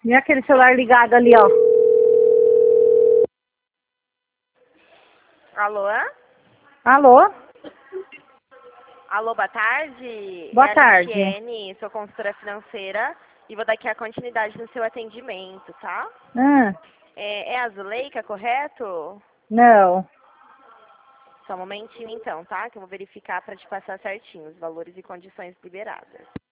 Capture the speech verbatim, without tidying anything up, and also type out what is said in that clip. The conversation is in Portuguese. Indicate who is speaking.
Speaker 1: E aquele celular ligado ali, ó.
Speaker 2: Alô?
Speaker 1: Alô?
Speaker 2: Alô, boa tarde.
Speaker 1: Boa
Speaker 2: é a
Speaker 1: tarde.
Speaker 2: Letiene, sou consultora financeira e vou dar aqui a continuidade no seu atendimento, tá?
Speaker 1: Hum,
Speaker 2: É, é a Zuleika, correto?
Speaker 1: não.
Speaker 2: Só um momentinho então, tá? Que eu vou verificar para te passar certinho os valores e condições liberadas.